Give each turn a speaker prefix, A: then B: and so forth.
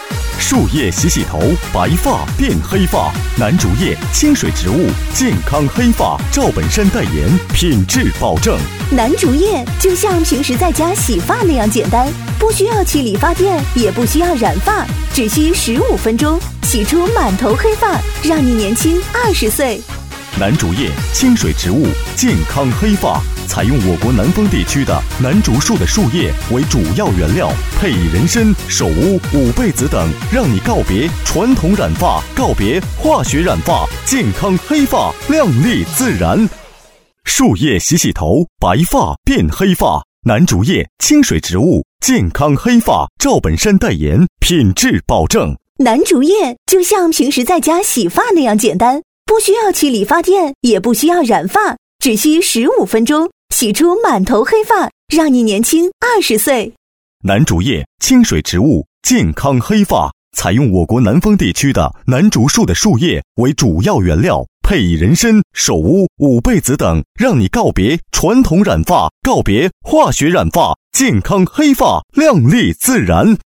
A: 树叶洗洗头，白发变黑发。男主页清水植物，健康黑发，赵本山代言，品质保证。
B: 男主页就像平时在家洗发那样简单，不需要去理发店，也不需要染发，只需15分钟，洗出满头黑发，让你年轻20岁。
A: 男主页清水植物，健康黑发，采用我国南方地区的南竹树的树叶为主要原料，配以人参、首乌、五倍子等，让你告别传统染发，告别化学染发，健康黑发，亮丽自然。树叶洗洗头，白发变黑发。男主页清水植物，健康黑发，赵本山代言，品质保证。
B: 男主页就像平时在家洗发那样简单，不需要去理发店，也不需要染发，只需15分钟，洗出满头黑发，让你年轻20岁。
A: 男主页清水植物，健康黑发，采用我国南方地区的南竹树的树叶为主要原料，配以人参、首乌、五倍子等，让你告别传统染发，告别化学染发，健康黑发，亮丽自然。